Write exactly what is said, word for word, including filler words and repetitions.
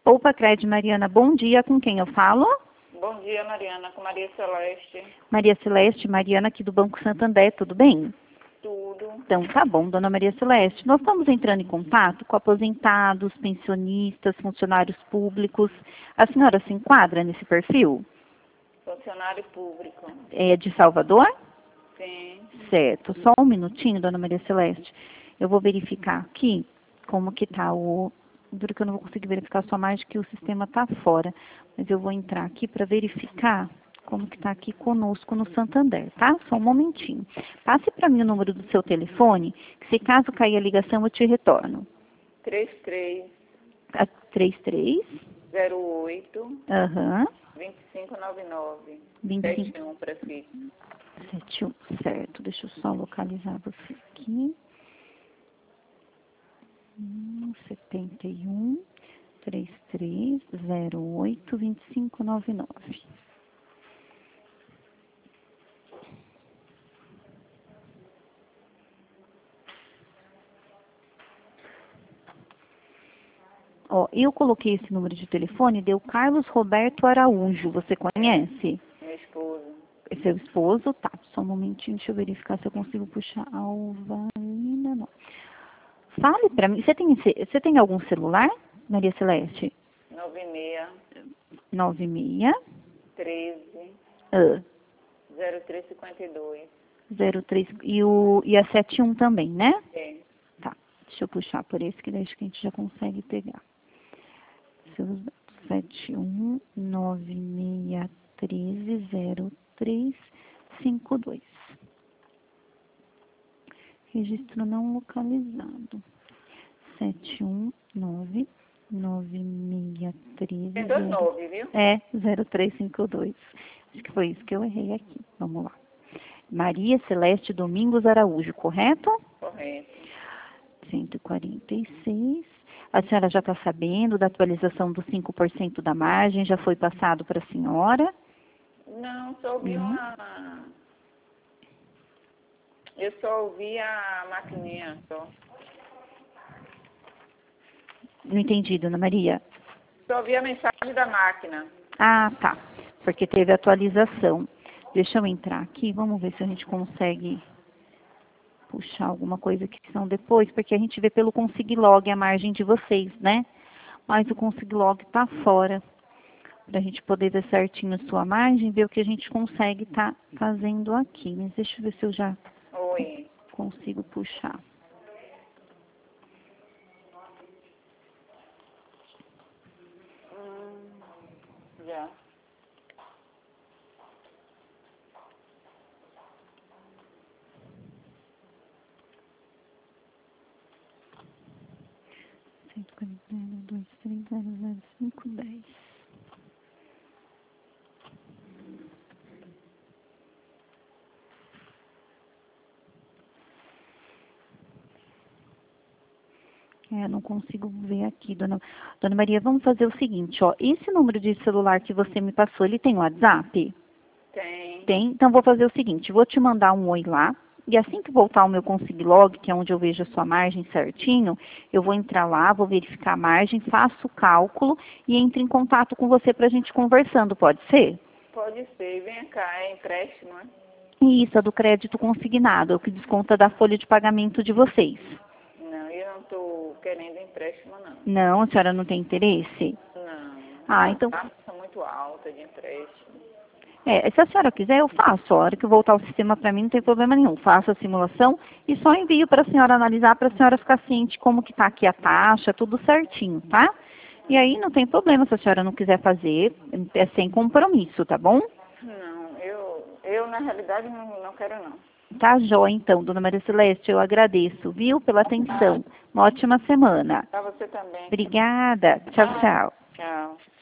Opa, Cred, Mariana, bom dia, com quem eu falo? Bom dia, Mariana, com Maria Celeste. Maria Celeste, Mariana aqui do Banco Santander, tudo bem? Tudo. Então tá bom, dona Maria Celeste. Nós estamos entrando em contato com aposentados, pensionistas, funcionários públicos. A senhora se enquadra nesse perfil? Funcionário público. É de Salvador? Sim. Certo. Só um minutinho, dona Maria Celeste. Eu vou verificar aqui como que tá o... Duro que eu não vou conseguir verificar a sua margem, que o sistema tá fora. Mas eu vou entrar aqui para verificar como que tá aqui conosco no Santander, tá? Só um momentinho. Passe para mim o número do seu telefone, que se caso cair a ligação eu te retorno. três três A trinta e três, zero oito, aham, vinte e cinco noventa e nove, vinte e cinco, setenta e um prefixo. setenta e um, certo. Deixa eu só localizar você aqui. Hum, setenta e um, trinta e três, zero oito, vinte e cinco noventa e nove. Ó, eu coloquei esse número de telefone, deu Carlos Roberto Araújo, você conhece? Meu esposo. É seu esposo? Tá, só um momentinho, deixa eu verificar se eu consigo puxar a Alvalina, não. Fale pra mim, você tem, você tem algum celular, Maria Celeste? nove seis, nove seis, treze, ah, zero três cinquenta e dois. zero três, e, o, e a setenta e um também, né? É. Tá, deixa eu puxar por esse, que daí acho que a gente já consegue pegar. Seus dados, sete um, nove seis, treze, zero três cinco dois. Registro não localizado. sete um nove nove seis treze. Tem dois nove, viu? É, zero três cinco dois. Acho que foi isso que eu errei aqui. Vamos lá. Maria Celeste Domingos Araújo, correto? Correto. cento e quarenta e seis. A senhora já está sabendo da atualização dos cinco por cento da margem? Já foi passado para a senhora? Não, só ouvi Uhum. uma... Eu só ouvi a maquininha, só. Não entendi, dona Maria. Só ouvi a mensagem da máquina. Ah, tá. Porque teve atualização. Deixa eu entrar aqui, vamos ver se a gente consegue puxar alguma coisa que são depois, porque a gente vê pelo Consiglog a margem de vocês, né? Mas o Consiglog tá fora. Pra gente poder ver certinho a sua margem, ver o que a gente consegue tá fazendo aqui. Mas deixa eu ver se eu já Oi. consigo puxar. Hum, já. cento e quarenta, zero dois três zero zero cinco dez. É, não consigo ver aqui, dona, dona Maria. Vamos fazer o seguinte, ó. Esse número de celular que você me passou, ele tem WhatsApp? Tem. Tem. Então, vou fazer o seguinte, vou te mandar um oi lá. E assim que voltar o meu Consiglog, que é onde eu vejo a sua margem certinho, eu vou entrar lá, vou verificar a margem, faço o cálculo e entro em contato com você para a gente conversando, pode ser? Pode ser. Vem cá, é empréstimo, é? Isso, é do crédito consignado, é o que desconta da folha de pagamento de vocês. Não, eu não estou querendo empréstimo, não. Não, a senhora não tem interesse? Não. Ah, então... As taxas são muito altas de empréstimo. É, se a senhora quiser, eu faço. A hora que voltar o sistema para mim, não tem problema nenhum. Faço a simulação e só envio para a senhora analisar, para a senhora ficar ciente como que está aqui a taxa, tudo certinho, tá? E aí não tem problema, se a senhora não quiser fazer, é sem compromisso, tá bom? Não, eu, eu na realidade não, não quero, não. Tá jóia, então, dona Maria Celeste, eu agradeço, viu, pela atenção. Uma ótima semana. Para você também. Obrigada. Tchau, tchau. Tchau.